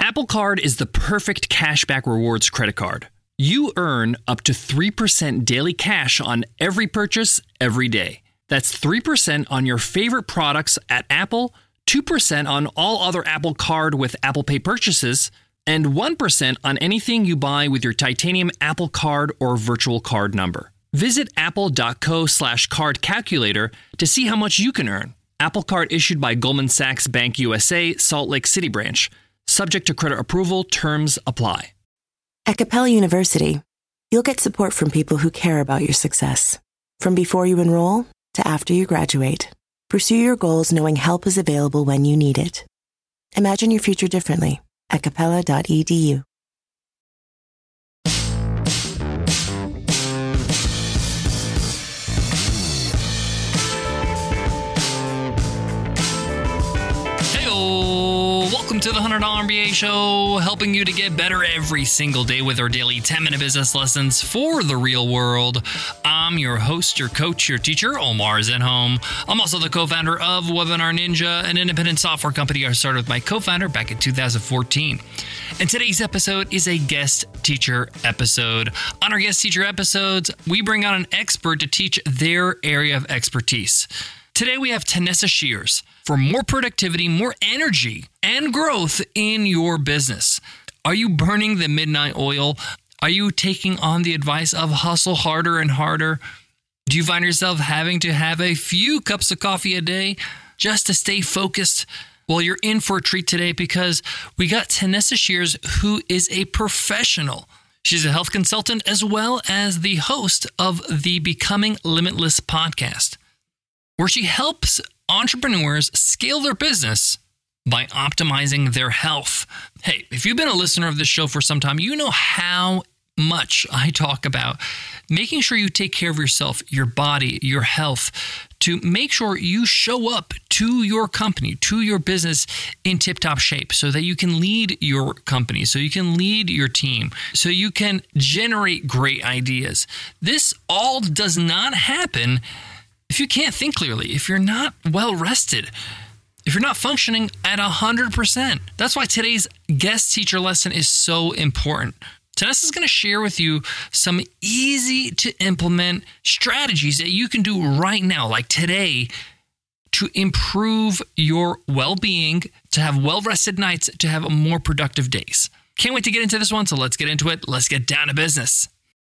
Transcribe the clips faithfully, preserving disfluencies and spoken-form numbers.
Apple Card is the perfect cashback rewards credit card. You earn up to three percent daily cash on every purchase every day. That's three percent on your favorite products at Apple, two percent on all other Apple Card with Apple Pay purchases, and one percent on anything you buy with your titanium Apple Card or virtual card number. Visit apple.co slash card calculator to see how much you can earn. Apple Card issued by Goldman Sachs Bank U S A, Salt Lake City branch. Subject to credit approval, terms apply. At Capella University, you'll get support from people who care about your success. From before you enroll to after you graduate, pursue your goals knowing help is available when you need it. Imagine your future differently at capella dot e d u. Welcome to the one hundred dollar M B A Show, helping you to get better every single day with our daily ten-minute business lessons for the real world. I'm your host, your coach, your teacher, Omar Zenhom. I'm also the co-founder of Webinar Ninja, an independent software company I started with my co-founder back in two thousand fourteen. And today's episode is a guest teacher episode. On our guest teacher episodes, we bring on an expert to teach their area of expertise. Today we have Tanessa Shears for more productivity, more energy, and growth in your business. Are you burning the midnight oil? Are you taking on the advice of hustle harder and harder? Do you find yourself having to have a few cups of coffee a day just to stay focused? Well, you're in for a treat today because we got Tanessa Shears, who is a professional. She's a health consultant as well as the host of the Becoming Limitless podcast, where she helps entrepreneurs scale their business by optimizing their health. Hey, if you've been a listener of this show for some time, you know how much I talk about making sure you take care of yourself, your body, your health, to make sure you show up to your company, to your business in tip-top shape so that you can lead your company, so you can lead your team, so you can generate great ideas. This all does not happen if you can't think clearly, if you're not well rested, if you're not functioning at one hundred percent. That's why today's guest teacher lesson is so important. Tanessa is going to share with you some easy to implement strategies that you can do right now, like today, to improve your well-being, to have well-rested nights, to have more productive days. Can't wait to get into this one, so let's get into it. Let's get down to business.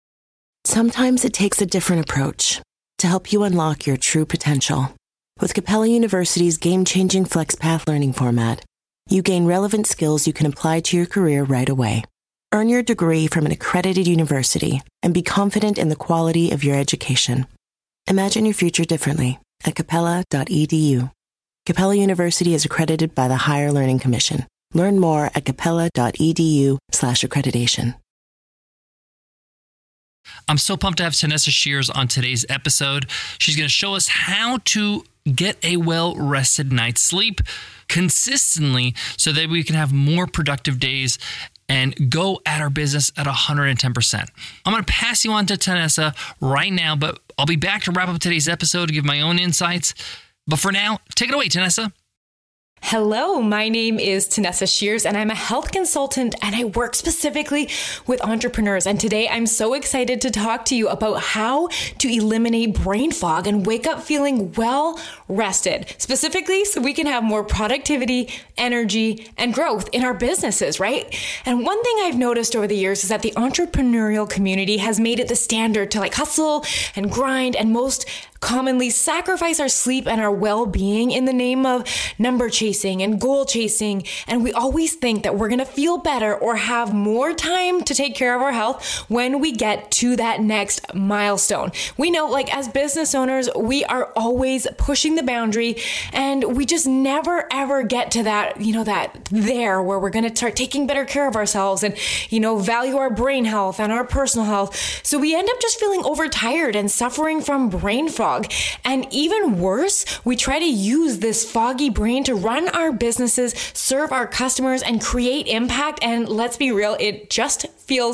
Sometimes it takes a different approach to help you unlock your true potential. With Capella University's game-changing FlexPath learning format, you gain relevant skills you can apply to your career right away. Earn your degree from an accredited university and be confident in the quality of your education. Imagine your future differently at capella dot e d u. Capella University is accredited by the Higher Learning Commission. Learn more at capella dot e d u slash accreditation. I'm so pumped to have Tanessa Shears on today's episode. She's going to show us how to get a well-rested night's sleep consistently so that we can have more productive days and go at our business at one hundred ten percent. I'm going to pass you on to Tanessa right now, but I'll be back to wrap up today's episode to give my own insights. But for now, take it away, Tanessa. Hello, my name is Tanessa Shears, and I'm a health consultant, and I work specifically with entrepreneurs. And today I'm so excited to talk to you about how to eliminate brain fog and wake up feeling well rested, specifically so we can have more productivity, energy, and growth in our businesses, right? And one thing I've noticed over the years is that the entrepreneurial community has made it the standard to like hustle and grind and most commonly sacrifice our sleep and our well-being in the name of number chasing and goal chasing. And we always think that we're going to feel better or have more time to take care of our health when we get to that next milestone. We know, like, as business owners, we are always pushing the boundary, and we just never ever get to that, you know, that there where we're going to start taking better care of ourselves and, you know, value our brain health and our personal health. So we end up just feeling overtired and suffering from brain fog. And even worse, we try to use this foggy brain to run our businesses, serve our customers, and create impact. And let's be real, it just feels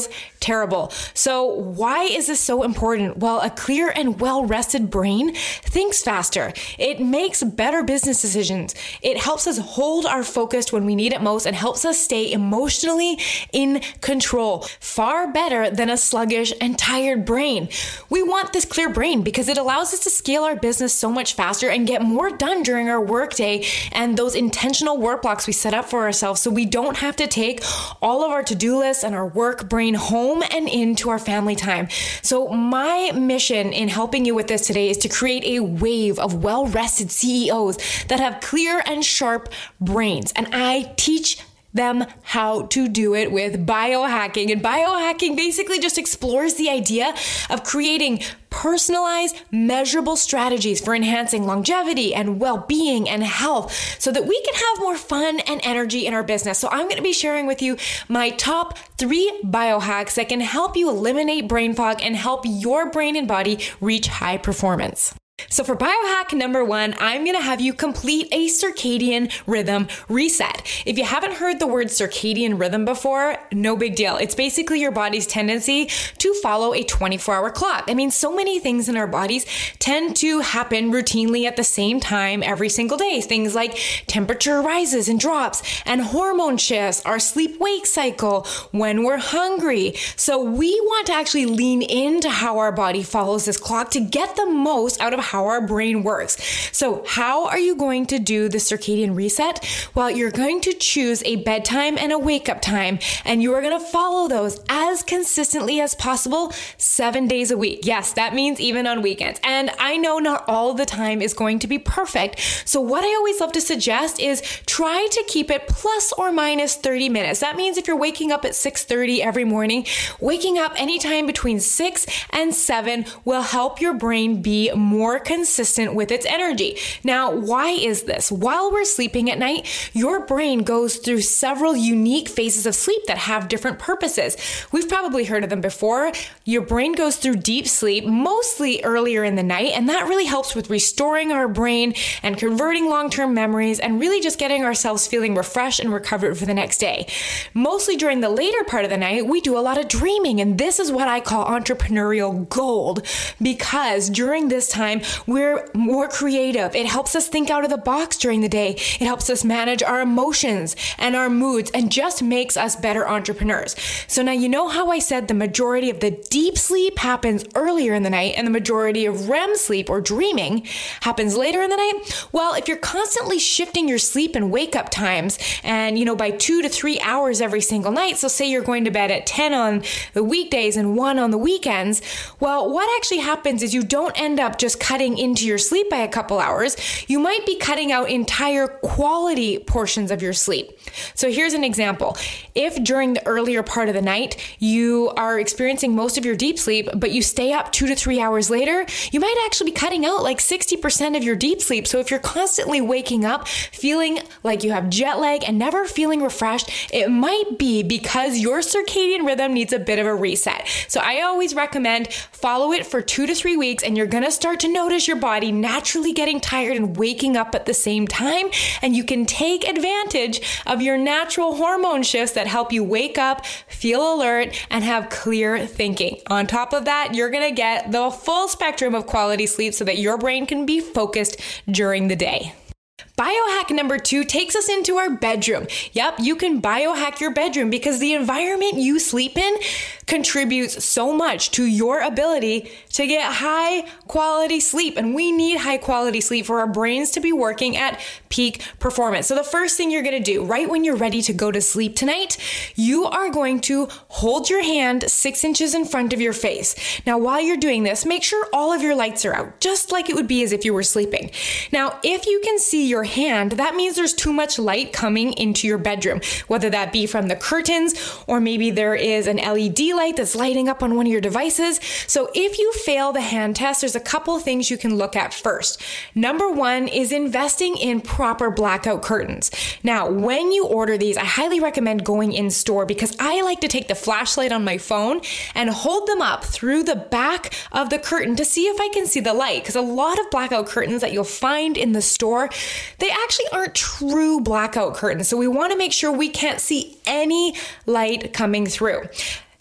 terrible. So why is this so important? Well, a clear and well-rested brain thinks faster. It makes better business decisions. It helps us hold our focus when we need it most and helps us stay emotionally in control. Far better than a sluggish and tired brain. We want this clear brain because it allows us to scale our business so much faster and get more done during our workday and those intentional work blocks we set up for ourselves, so we don't have to take all of our to-do lists and our work brain home and into our family time. So my mission in helping you with this today is to create a wave of well-rested C E Os that have clear and sharp brains. And I teach them how to do it with biohacking. And biohacking basically just explores the idea of creating personalized, measurable strategies for enhancing longevity and well-being and health so that we can have more fun and energy in our business. So I'm going to be sharing with you my top three biohacks that can help you eliminate brain fog and help your brain and body reach high performance. So for biohack number one, I'm going to have you complete a circadian rhythm reset. If you haven't heard the word circadian rhythm before, no big deal. It's basically your body's tendency to follow a twenty-four hour clock. I mean, so many things in our bodies tend to happen routinely at the same time every single day. Things like temperature rises and drops and hormone shifts, our sleep-wake cycle, when we're hungry. So we want to actually lean into how our body follows this clock to get the most out of how our brain works. So how are you going to do the circadian reset? Well, you're going to choose a bedtime and a wake up time, and you are going to follow those as consistently as possible, seven days a week. Yes, that means even on weekends. And I know not all the time is going to be perfect. So what I always love to suggest is try to keep it plus or minus thirty minutes. That means if you're waking up at six thirty every morning, waking up anytime between six and seven will help your brain be more consistent with its energy. Now, why is this? While we're sleeping at night, your brain goes through several unique phases of sleep that have different purposes. We've probably heard of them before. Your brain goes through deep sleep, mostly earlier in the night, and that really helps with restoring our brain and converting long-term memories and really just getting ourselves feeling refreshed and recovered for the next day. Mostly during the later part of the night, we do a lot of dreaming, and this is what I call entrepreneurial gold, because during this time, we're more creative. It helps us think out of the box during the day. It helps us manage our emotions and our moods and just makes us better entrepreneurs. So now you know how I said the majority of the deep sleep happens earlier in the night and the majority of R E M sleep or dreaming happens later in the night? Well, if you're constantly shifting your sleep and wake up times and, you know, by two to three hours every single night, so say you're going to bed at ten on the weekdays and one on the weekends, well, what actually happens is you don't end up just cutting into your sleep by a couple hours. You might be cutting out entire quality portions of your sleep. So here's an example. If during the earlier part of the night, you are experiencing most of your deep sleep, but you stay up two to three hours later, you might actually be cutting out like sixty percent of your deep sleep. So if you're constantly waking up, feeling like you have jet lag and never feeling refreshed, it might be because your circadian rhythm needs a bit of a reset. So I always recommend follow it for two to three weeks and you're going to start to notice your body naturally getting tired and waking up at the same time. And you can take advantage of your natural hormone shifts that help you wake up, feel alert, and have clear thinking. On top of that, you're going to get the full spectrum of quality sleep so that your brain can be focused during the day. Biohack number two takes us into our bedroom. Yep, you can biohack your bedroom because the environment you sleep in contributes so much to your ability to get high quality sleep. And we need high quality sleep for our brains to be working at peak performance. So the first thing you're going to do right when you're ready to go to sleep tonight, you are going to hold your hand six inches in front of your face. Now, while you're doing this, make sure all of your lights are out, just like it would be as if you were sleeping. Now, if you can see your hand, that means there's too much light coming into your bedroom, whether that be from the curtains or maybe there is an L E D light that's lighting up on one of your devices. So if you fail the hand test, there's a couple things you can look at first. Number one is investing in proper blackout curtains. Now, when you order these, I highly recommend going in store because I like to take the flashlight on my phone and hold them up through the back of the curtain to see if I can see the light, because a lot of blackout curtains that you'll find in the store, they actually aren't true blackout curtains. So we want to make sure we can't see any light coming through.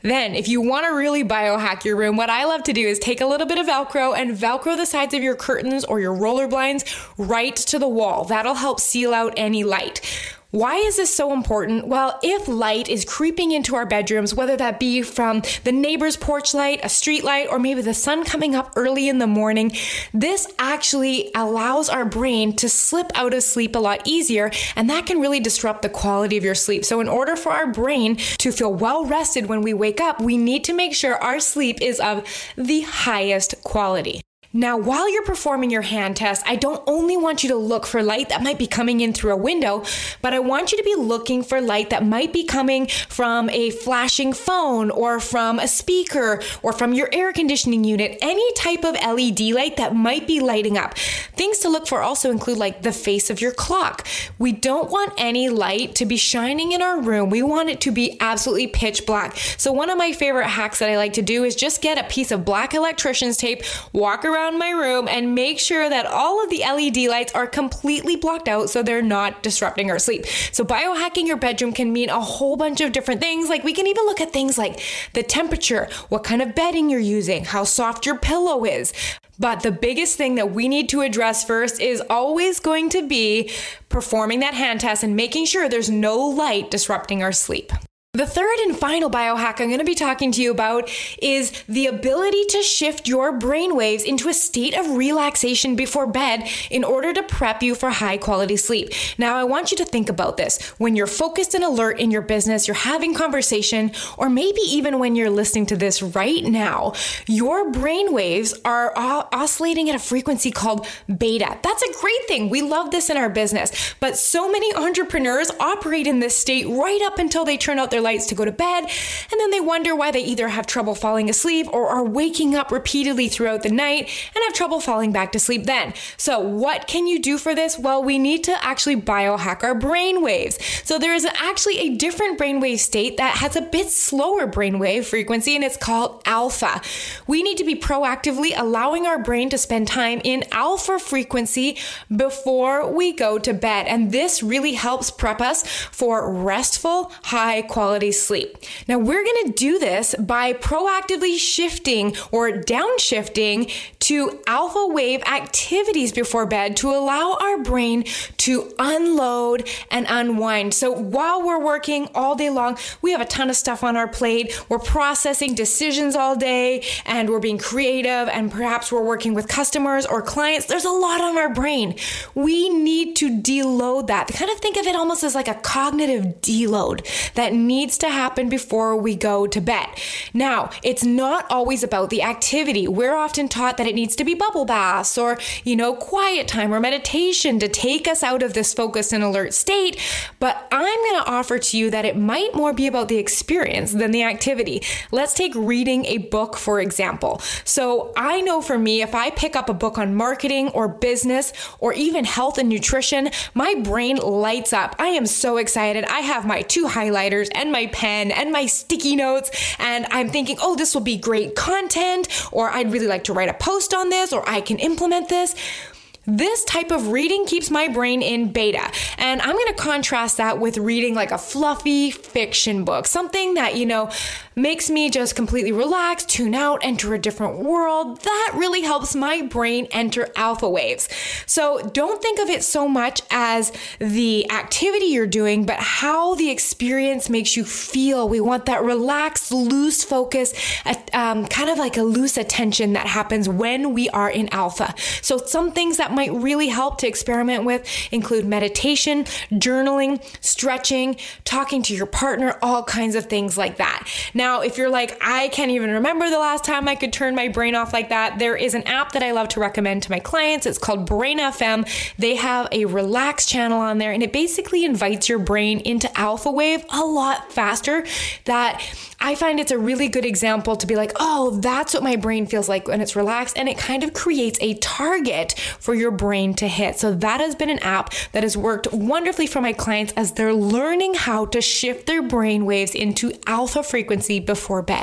Then, if you want to really biohack your room, what I love to do is take a little bit of Velcro and Velcro the sides of your curtains or your roller blinds right to the wall. That'll help seal out any light. Why is this so important? Well, if light is creeping into our bedrooms, whether that be from the neighbor's porch light, a street light, or maybe the sun coming up early in the morning, this actually allows our brain to slip out of sleep a lot easier, and that can really disrupt the quality of your sleep. So in order for our brain to feel well rested when we wake up, we need to make sure our sleep is of the highest quality. Now, while you're performing your hand test, I don't only want you to look for light that might be coming in through a window, but I want you to be looking for light that might be coming from a flashing phone or from a speaker or from your air conditioning unit, any type of L E D light that might be lighting up. Things to look for also include like the face of your clock. We don't want any light to be shining in our room. We want it to be absolutely pitch black. So one of my favorite hacks that I like to do is just get a piece of black electrician's tape, walk around my room and make sure that all of the L E D lights are completely blocked out so they're not disrupting our sleep. So biohacking your bedroom can mean a whole bunch of different things. Like we can even look at things like the temperature, what kind of bedding you're using, how soft your pillow is. But the biggest thing that we need to address first is always going to be performing that hand test and making sure there's no light disrupting our sleep. The third and final biohack I'm going to be talking to you about is the ability to shift your brainwaves into a state of relaxation before bed in order to prep you for high quality sleep. Now, I want you to think about this. When you're focused and alert in your business, you're having conversation, or maybe even when you're listening to this right now, your brainwaves are oscillating at a frequency called beta. That's a great thing. We love this in our business, but so many entrepreneurs operate in this state right up until they turn out their lights to go to bed, and then they wonder why they either have trouble falling asleep or are waking up repeatedly throughout the night and have trouble falling back to sleep then. So what can you do for this? Well, we need to actually biohack our brain waves. So there is actually a different brainwave state that has a bit slower brainwave frequency, and it's called alpha. We need to be proactively allowing our brain to spend time in alpha frequency before we go to bed, and this really helps prep us for restful, high quality sleep. Now, we're going to do this by proactively shifting or downshifting to alpha wave activities before bed to allow our brain to unload and unwind. So while we're working all day long, we have a ton of stuff on our plate. We're processing decisions all day and we're being creative, and perhaps we're working with customers or clients. There's a lot on our brain. We need to deload that. Kind of think of it almost as like a cognitive deload that needs to happen before we go to bed. Now, it's not always about the activity. We're often taught that it needs to be bubble baths or, you know, quiet time or meditation to take us out of this focused and alert state. But I'm going to offer to you that it might more be about the experience than the activity. Let's take reading a book, for example. So I know for me, if I pick up a book on marketing or business or even health and nutrition, my brain lights up. I am so excited. I have my two highlighters and my pen and my sticky notes, and I'm thinking, oh, this will be great content, or I'd really like to write a post on this, or I can implement this. This type of reading keeps my brain in beta. And I'm going to contrast that with reading like a fluffy fiction book, something that, you know, makes me just completely relax, tune out, enter a different world. That really helps my brain enter alpha waves. So don't think of it so much as the activity you're doing, but how the experience makes you feel. We want that relaxed, loose focus, um, kind of like a loose attention that happens when we are in alpha. So some things that might really help to experiment with include meditation, journaling, stretching, talking to your partner, all kinds of things like that. Now, if you're like, I can't even remember the last time I could turn my brain off like that, there is an app that I love to recommend to my clients. It's called Brain F M. They have a relax channel on there, and it basically invites your brain into alpha wave a lot faster. That I find it's a really good example to be like, oh, that's what my brain feels like when it's relaxed. And it kind of creates a target for your brain to hit. So that has been an app that has worked wonderfully for my clients as they're learning how to shift their brain waves into alpha frequency before bed.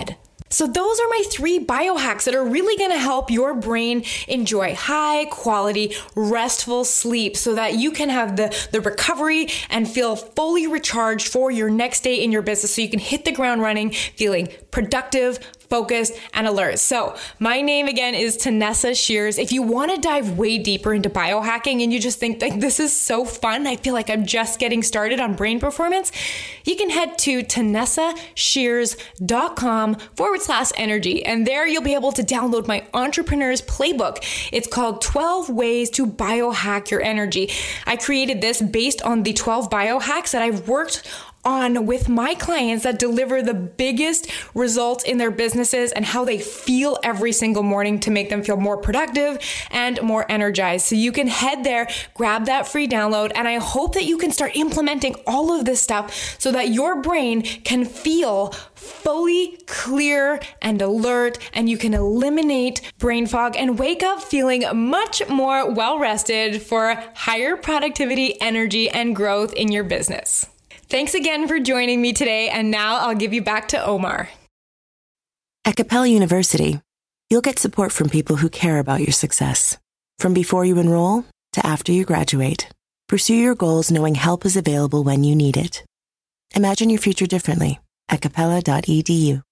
So those are my three biohacks that are really going to help your brain enjoy high quality, restful sleep so that you can have the, the recovery and feel fully recharged for your next day in your business so you can hit the ground running, feeling productive, focused, and alert. So my name again is Tanessa Shears. If you want to dive way deeper into biohacking and you just think like this is so fun, I feel like I'm just getting started on brain performance, you can head to tanessashears.com forward slash energy. And there you'll be able to download my entrepreneur's playbook. It's called twelve ways to biohack your energy. I created this based on the twelve biohacks that I've worked on with my clients that deliver the biggest results in their businesses and how they feel every single morning to make them feel more productive and more energized. So you can head there, grab that free download, and I hope that you can start implementing all of this stuff so that your brain can feel fully clear and alert, and you can eliminate brain fog and wake up feeling much more well-rested for higher productivity, energy, and growth in your business. Thanks again for joining me today, and now I'll give you back to Omar. At Capella University, you'll get support from people who care about your success. From before you enroll to after you graduate, pursue your goals knowing help is available when you need it. Imagine your future differently at capella dot e d u.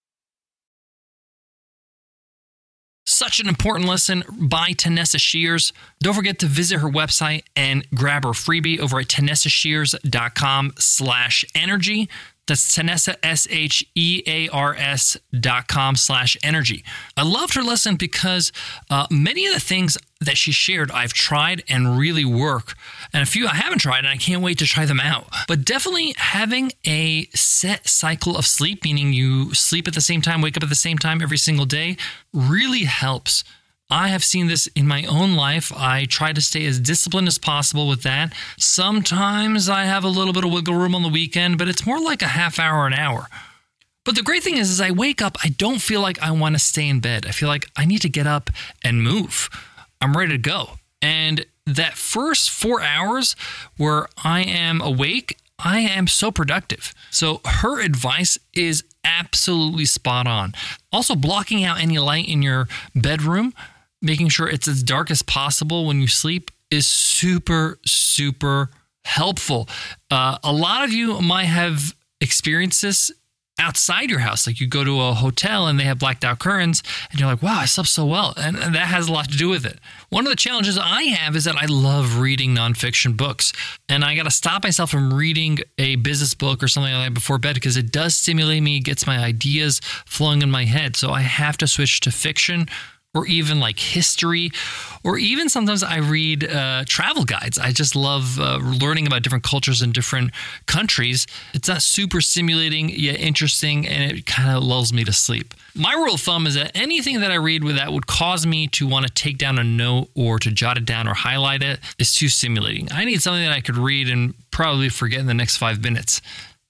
Such an important lesson by Tanessa Shears. Don't forget to visit her website and grab her freebie over at tanessashears.com slash energy. That's Tanessa, S H E A R S dot com slash energy. I loved her lesson because uh, many of the things that she shared I've tried and really work. And a few I haven't tried and I can't wait to try them out. But definitely having a set cycle of sleep, meaning you sleep at the same time, wake up at the same time every single day, really helps. I have seen this in my own life. I try to stay as disciplined as possible with that. Sometimes I have a little bit of wiggle room on the weekend, but it's more like a half hour, an hour. But the great thing is, as I wake up, I don't feel like I want to stay in bed. I feel like I need to get up and move. I'm ready to go. And that first four hours where I am awake, I am so productive. So her advice is absolutely spot on. Also, blocking out any light in your bedroom, making sure it's as dark as possible when you sleep is super, super helpful. Uh, a lot of you might have experienced this outside your house. Like you go to a hotel and they have blacked out curtains and you're like, wow, I slept so well. And, and that has a lot to do with it. One of the challenges I have is that I love reading nonfiction books. And I got to stop myself from reading a business book or something like that before bed because it does stimulate me, gets my ideas flowing in my head. So I have to switch to fiction, or even like history, or even sometimes I read uh, travel guides. I just love uh, learning about different cultures in different countries. It's not super stimulating yet interesting, and it kind of lulls me to sleep. My rule of thumb is that anything that I read with that would cause me to want to take down a note or to jot it down or highlight it is too stimulating. I need something that I could read and probably forget in the next five minutes.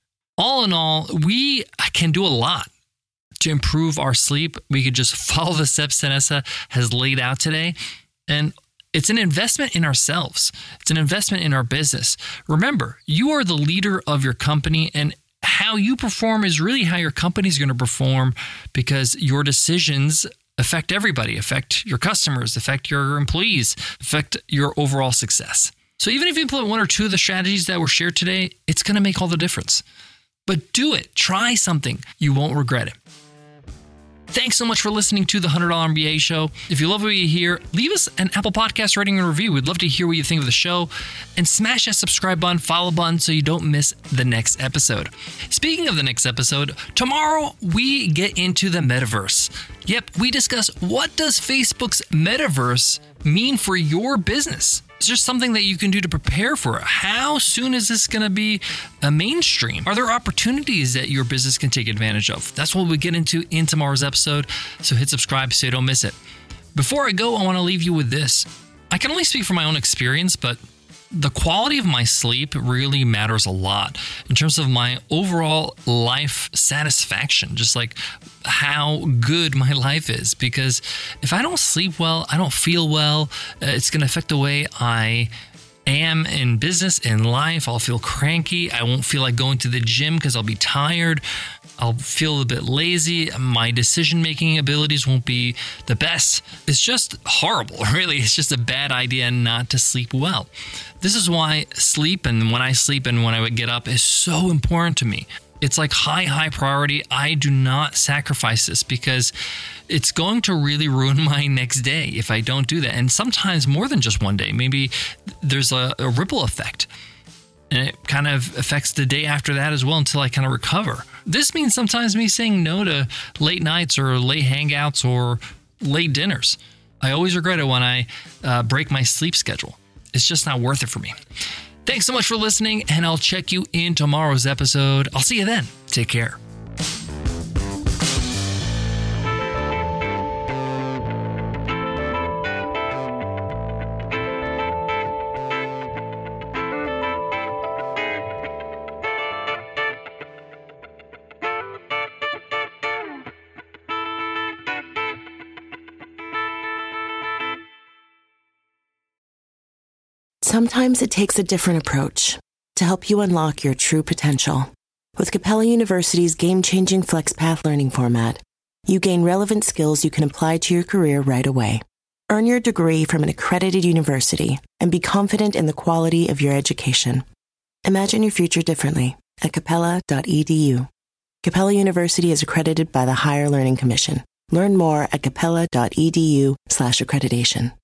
All in all, we can do a lot to improve our sleep. We could just follow the steps Tanessa has laid out today. And it's an investment in ourselves. It's an investment in our business. Remember, you are the leader of your company, and how you perform is really how your company is going to perform, because your decisions affect everybody, affect your customers, affect your employees, affect your overall success. So even if you implement one or two of the strategies that were shared today, it's going to make all the difference. But do it. Try something. You won't regret it. Thanks so much for listening to the one hundred dollar M B A Show. If you love what you hear, leave us an Apple Podcast rating and review. We'd love to hear what you think of the show. And smash that subscribe button, follow button, so you don't miss the next episode. Speaking of the next episode, tomorrow we get into the metaverse. Yep, we discuss what does Facebook's metaverse mean for your business. Is there something that you can do to prepare for it? How soon is this going to be a mainstream? Are there opportunities that your business can take advantage of? That's what we get into in tomorrow's episode. So hit subscribe so you don't miss it. Before I go, I want to leave you with this. I can only speak from my own experience, but the quality of my sleep really matters a lot in terms of my overall life satisfaction, just like how good my life is. Because if I don't sleep well, I don't feel well, it's going to affect the way I am in business, in life. I'll feel cranky. I won't feel like going to the gym because I'll be tired. I'll feel a bit lazy. My decision-making abilities won't be the best. It's just horrible, really. It's just a bad idea not to sleep well. This is why sleep and when I sleep and when I would get up is so important to me. It's like high, high priority. I do not sacrifice this because it's going to really ruin my next day if I don't do that. And sometimes more than just one day. Maybe there's a, a ripple effect. And it kind of affects the day after that as well until I kind of recover. This means sometimes me saying no to late nights or late hangouts or late dinners. I always regret it when I uh, break my sleep schedule. It's just not worth it for me. Thanks so much for listening, and I'll check you in tomorrow's episode. I'll see you then. Take care. Sometimes it takes a different approach to help you unlock your true potential. With Capella University's game-changing FlexPath learning format, you gain relevant skills you can apply to your career right away. Earn your degree from an accredited university and be confident in the quality of your education. Imagine your future differently at capella dot e d u. Capella University is accredited by the Higher Learning Commission. Learn more at capella dot e d u slash accreditation.